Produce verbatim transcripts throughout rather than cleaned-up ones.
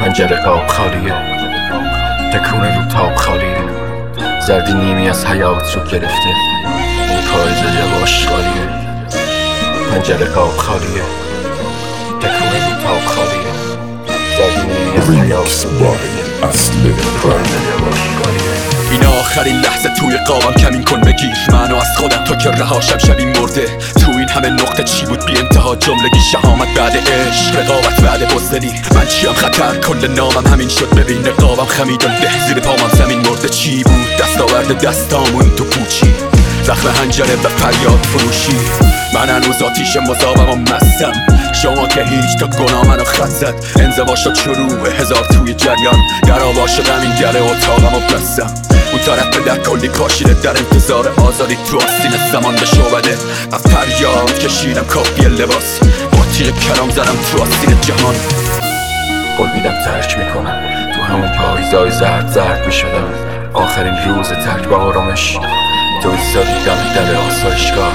پنجره قاب خالیه، تکونه رو تاب خالیه، زردی نیمی از حیات رو گرفته، این پایزه جواش خالیه. پنجره قاب خالیه، تکونه رو تاب خالیه، زردی نیمی از حیات رو گرفته، این پایزه جواش خالیه. این آخرین لحظه توی قابم کمین کن بگیر منو از خودم تا که رهاشم شبی مرده. تو این همه نقطه چی بود بی انتها جملگی شهامت بعد عشق، رقابت بعد بزدلی. من چیم خطر کل نامم همین شد، ببین رقابم خمیدم ده زیر پامم زمین مرده. چی بود دستاورد دستامون تو پوچی، زخم هنجره و فریاد فروشی. من هنوز آتیش مذابم و مستم، شما که هیچ تا گناه منو خط زد. انزوا شد شروع هزار توی جریان، در آوا شدم این در اتاقم و بستم. اون طرف به در کلی کاشیده در انتظار آزادی، تو آستین زمان به شعبده از فریاد کشیدم کاپی لباس، با تیر کلام زدم تو آستین جهان. قول میدم ترک میکنم، تو همون پاییزای زرد زرد میشدم. آخرین روز ترک با آرامش، تو ایستادی دم در آسایشگاه.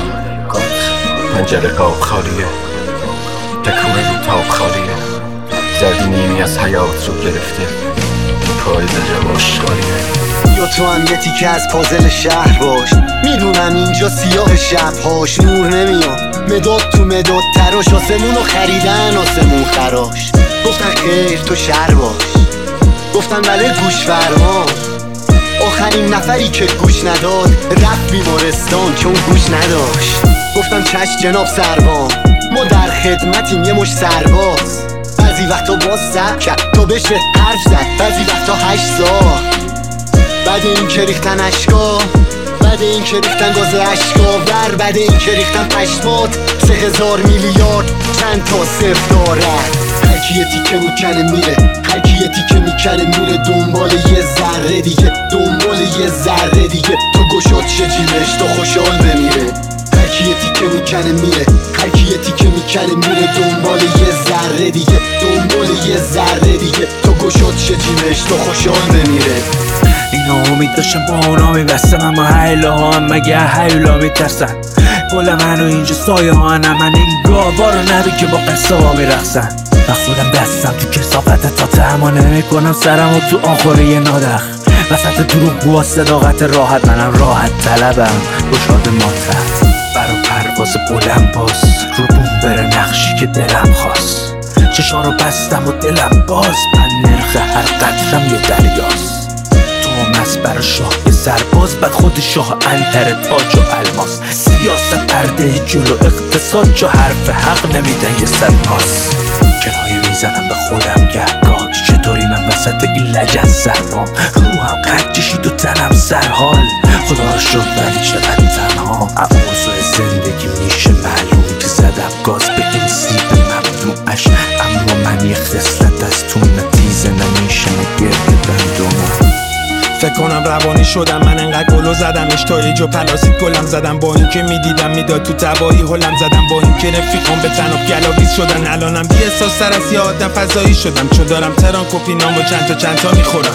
پنجره قاب خالیه، تکونه رو تاب خالیه، زردی نیمی از حیات رو گرفته، پاییزه جواش خالیه. یا تو هم یه تیکه از پازل شهر باش، میدونم اینجا سیاه شبهاش نور نمیاد. مداد تو مداد تراش، آسمونو خریدن آسمون خراش. گفتن خیر تو شهر باش، گفتن بله گوش فرما. آخرین نفری که گوش نداد رفت بیمارستان چون گوش نداشت. گفتم چشم جناب سروان، ما در خدمتیم یه مش سرباز. بعضی وقتا باز سب کرد تا بشه حرف زد، بعضی وقتا هشت ساعت. بعد این که ریختن اشکا، بعد این که ریختن گاز اشکا ور، بعد این که ریختن پشمات سه هزار میلیارد چند تا صفر دارد. هرکی یه تیکه میکنه میره، هرکی یه تیکه میکنه میره دنبال یه ذره دیگه، دنبال یه ذره دیگه. تو گشاد شه جیبش تا خوشحال بمیره. هرکی یه تیکه میکنه میره، هرکی یه تیکه میکنه میره دنبال یه ذره دیگه، دنبال یه ذره دیگه. تو گشاد شه جیبش تا خوشحال بمیره. اینا امید داشتم با اونا میبستم، اما حیله ها هم مگه حیولا میترسن. گل منو اینجا سایه ها نه، من این گاوا رو نبی که با قصه ها میرخصن. و خودم دستم تو کسافت تا تحمل نمیکنم سرم و تو آخوره یه نادخ. وسط دروغ و صداقت راحت، منم راحت طلبم گشاد ماتم. برا پرواز بلند باز رو بوم بره نقشی که دلم خواست. چشا رو بستم و دلم باز، من نرخ هر قطرم یه دریاست. مست برا شاه یه سرباز، بعد خود شاه انتر تاج و الماس. سیاست پرده جلو اقتصاد، جا حرف حق نمیدن یه صد پاس. کرایه میزنم به خودم گهگاه، چطوری من وسط این لجن سربام. روحم قد کشید و تنم سرحال، خدا رو شد ولی چقدر تنها. اوضاع زندگی میشه معلوم که زدم گاز به این سیب ممنوعش. اما من یه خصلت از تو نتیزه نمیشه نگرد بندونم. فکر کنم روانی شدم من، انقدر گلو زدم اشتایج و پلاسید گلم زدم. با این که میدیدم میداد تو تبایی هلم زدم. با این که رفیقام به تناب گلاویز شدن. الانم بی احساس تر از یه آدم فضایی شدم، چون دارم تران کپی نام و چند تا چند تا میخورم.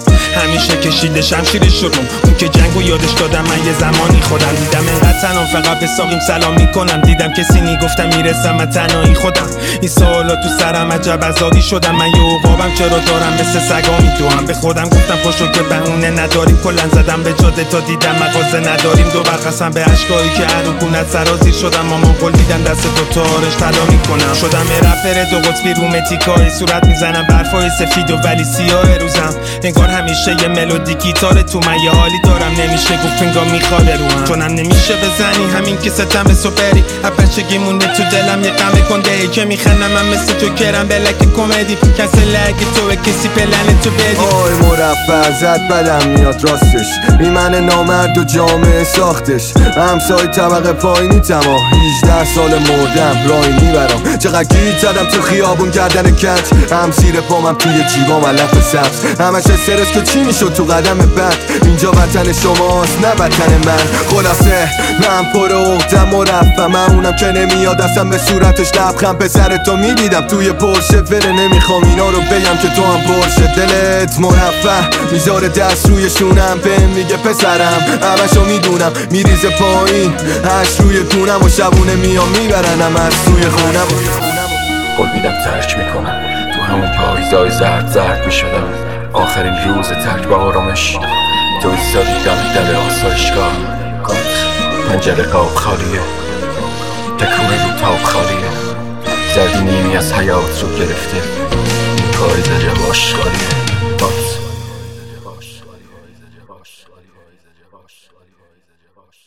همیشه کشیده شمشیر شدم، اون که جنگو یادش دادم. من یه زمانی خودم دیدم انقدر تنام فقط به ساقیم سلام میکنم. دیدم کسی نی گفتم میرسم من تنهایی خودم. این سوالا تو سرم عجب عذابی شدم. من یه عقابم چرا دارم مثل سگا میدوام. به خودم گفتم پاشو که بهونه نداریم. کلن زدم به جاده تا دیدم مغازه نداریم. دو برقصم به اشکایی که عروقونت سرازیر شدم. مامان قول دیدم دست تو تارش طلا میکنم. شدم رپر دو قطبی رومتیکای صورت میزنم برفای سفید و ولی سیاه روزم. انگار همیشه یه ملودی گیتار تو من یه حالی دارم نمیشه گفت انگار میخواد روحم. چونم نمیشه بزنی همین که ستم به سپری. بچگی مونده تو دلم یه غم کنده ای که میخندم من مثل تو کرم بلک کمدی. کسی لگه تو کسی پلن تو بدی. آی مرفع زد بدم میاد راستش، این من نامرد و جامعه ساختش. همسای طبقه پایینی تما هجده سال مردم راهی میبرم. چقدر گیت زدم تو خیابون گردن کج، هم زیر پامم توی جیبام علف سبز. همش استرس که چی میشد تو قدم بعد. اینجا وطن شماست نه وطن من. خلاصه من پر عقدم مرفع، من اونم که نمیاد اصلا به صورتش لبخند. پسر تو میدیدم توی پرشه وره، نمیخوام اینا رو بگم که تو هم پرشه. دلت مرفع میذاره دست روی شونم، بهم میگه پسرم همشو میدونم. میریزه پایین هشت روی دونم و شبونه میام میبرنم از توی خونم. قول میدم ترک میکنم، تو همون پاییزای زرد زرد میشدم آخرین روز ترک با آرامش تو ایستادی دم در آسایشگاه گات پنجره قاب خالیه تکونه رو تاب خالیه زردی نیمی از حیات رو گرفته این پاییز جواش خالیه گات